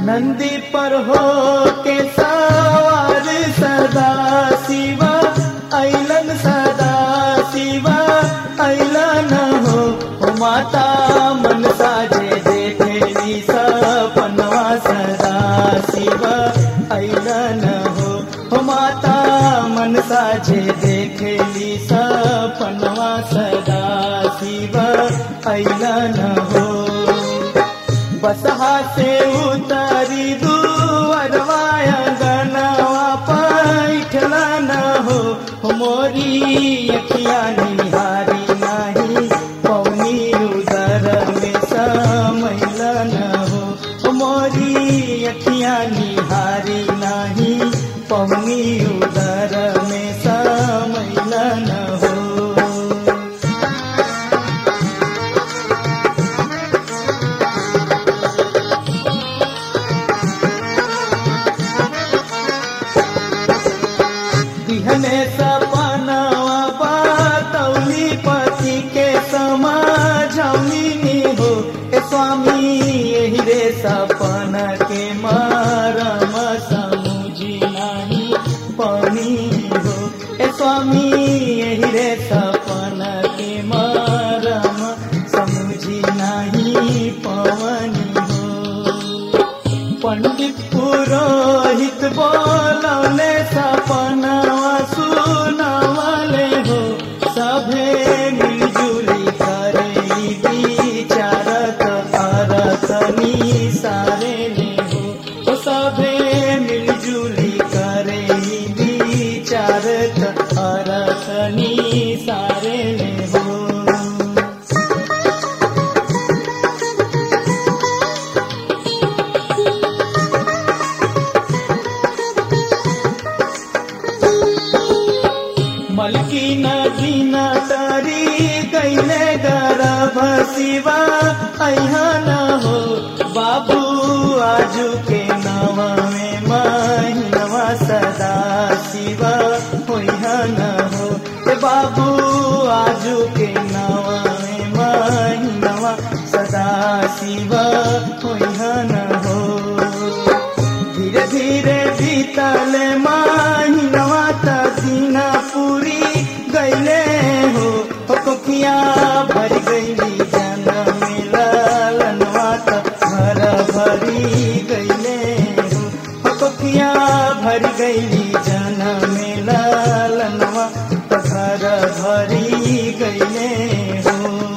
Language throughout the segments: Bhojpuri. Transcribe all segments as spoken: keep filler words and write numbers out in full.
नंदी पर हो के सवार सदा शिवा ऐलन सदा शिवा ऐलन हो माता मनसा जे देखेली सपनवा सदा शिवा ऐलन हो माता मनसा जे देखेली सपनवा सदा शिवा ऐलन हो बसहा से उतारी दुअरवाया गनवा पैठला न हो मोरी अखिया निहारी नहीं पौनी उदर में समैला न हो मोरी अखिया निहारी नहीं पौनी उदर में समैला न हो दिहने सपनवा बतौली पति के समझौनी हो ए स्वामी यही रे सपन के मरम समझी नहीं पानी हो ए स्वामी यही रे सपन के मरम समझी नहीं पवनी हो पंडित पुरोहित बोलौले सपनवा सुनावले हो सभे मिलजुली करे विचारत अरतनी सारे ले हो सभे मिलजुली करे विचारत अरतनी सारे ले हो मलकी नदी न तरी गईले गर्भ शिवा अहन हो बाबू आजू के नवा में महीनवा सदा शिवा होहन हो बाबू आजू के नवा में महीनवा सदा शिवा होहन हो धीरे धीरे बीतल महीनवा दिन पूरी गईले हो कोखिया भर गईली जन्म ललनवा भर भरी गईले हो कोखिया भर गईली जन्म ललनवा भर भरी गईले हो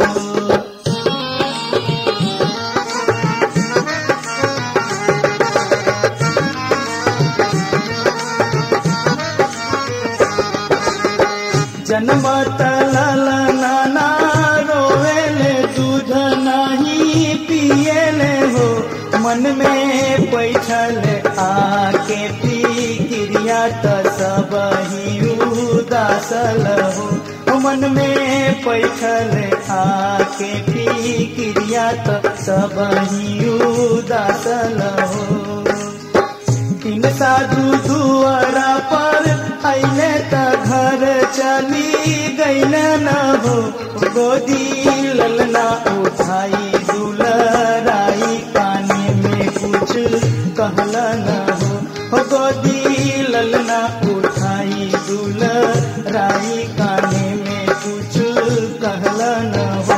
जन्म तलना रोवेले दूध नहीं पिएले हो मन में बैठल आके फिक्रिया त सब ही उदासल हो मन में बैठल आके फिक्रिया त सब ही उदासल हो तीन साधु दुआरा पर अइले त घर चली गईले न हो गोदी ललना उठाई दुलराई काने में कुछ कहला न हो गोदी ललना उठाई दुलराई काने में कुछ कहला न हो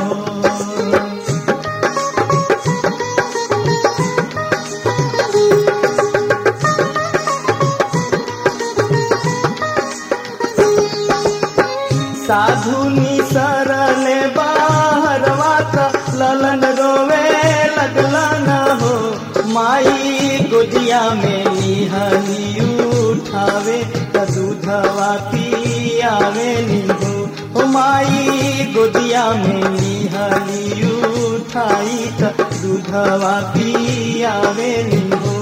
साधु निसरले बाहरवा ललन रोवे लगला न हो माई गोदिया में निहली उठावे त दूधवा पियावे नी हो माई गोदिया में निहली उठाई त दूधवा पियावे नी हो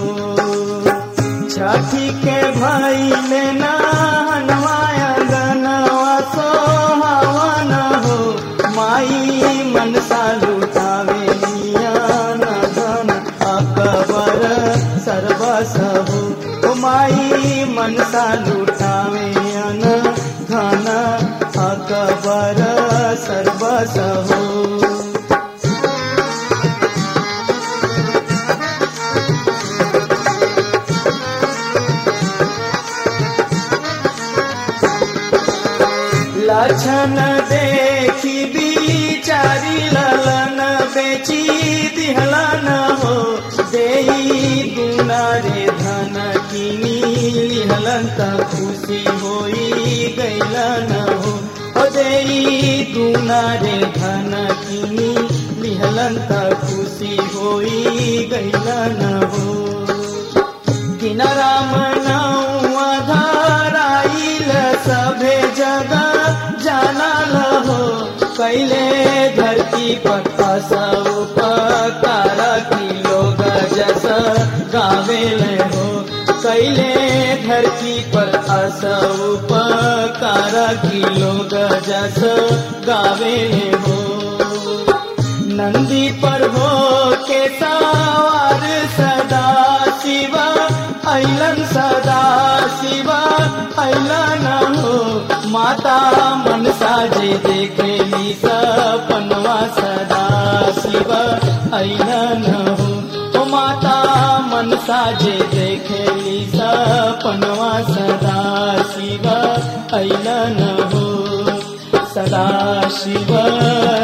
छठी के भाई ने नहनवाया गनवा सोहावन हो माई मनसा लुटावे न धन अकबर सर्वस हो माई मनसा लुटावे न धन अकबर सर्वस हो लक्षण देखी बिचारी ललन बेची दिहलन हो देई गुना रे धन किनी लिहलन त खुशी होई गैलन हो देई गुना रे धन किनी लिहलन त खुशी होई गैलन हो किन राम नौआ धराइल सभे जगह जानल हो कैले धरती पर सब उपकार की लोग जस गावेल हो कैले धरती पर सब उपकार की लोग जस गावेल हो नंदी पर हो के सवार सदा शिवा ऐलन सदा शिवा ऐलन हो माता मनसा जे देखेली सपनवा सदा शिवा ऐलन हो माता मनसा जे देखेली सपनवा सदा शिवा ऐलन हो सदा शिवा